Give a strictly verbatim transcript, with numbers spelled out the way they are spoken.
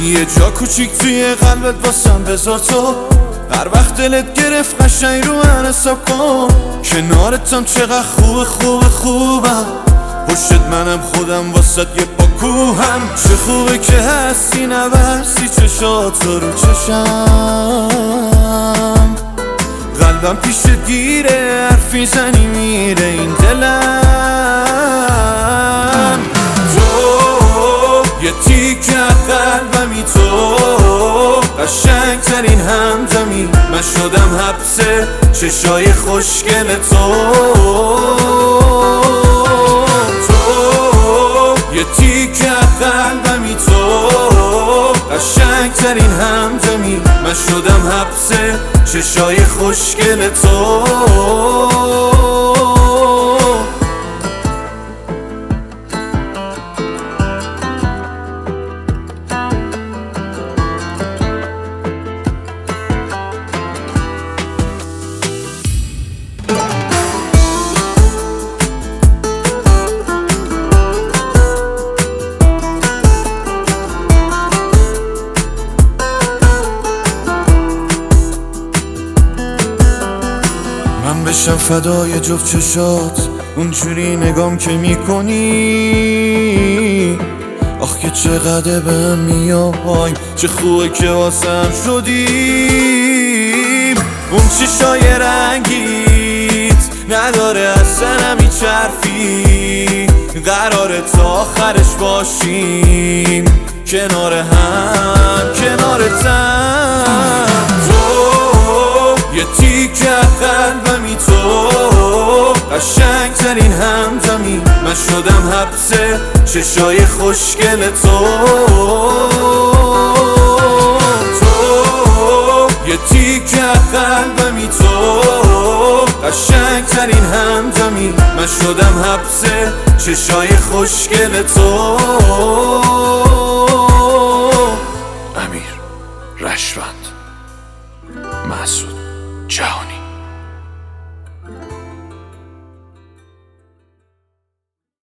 یه جا کوچیک توی قلبت واسم بذار تو، هر وقت دلت گرفت قشنگ رو من حساب کن. کنارتم چقدر خوبه خوبه خوبم، پشت منم خودم واسد یه پاکوهم. چه خوبه که هستی نبرسی چشات رو چشم، قلبم پیشت گیره حرفی زنی میره این دلم. تو یه تیکه قلبمی، تو قشنگ ترین همدمی، من شدم حبس چشای خوشگل تو. تو یه تیکه قلبمی، تو قشنگ ترین همدمی، من شدم حبس چشای خوشگل تو. من بشم فدای جفت چشات، اونجوری نگام که میکنی. آخ که چقدر بهم میای، چه خوبه که واسم شدیم. اون چشای رنگیت نداره اصلا هیچ حرفی، قراره تا آخرش باشیم کنار هم کنارتم. تو یه تیکه قلبمی، تو قشنگ ترین همدمی، من شدم حبس چشای خوشگل تو. تو یه تیکه قلبمی، تو قشنگ ترین همدمی، من شدم حبس چشای خوشگل تو. امیر رشوند، مسعود جهانی.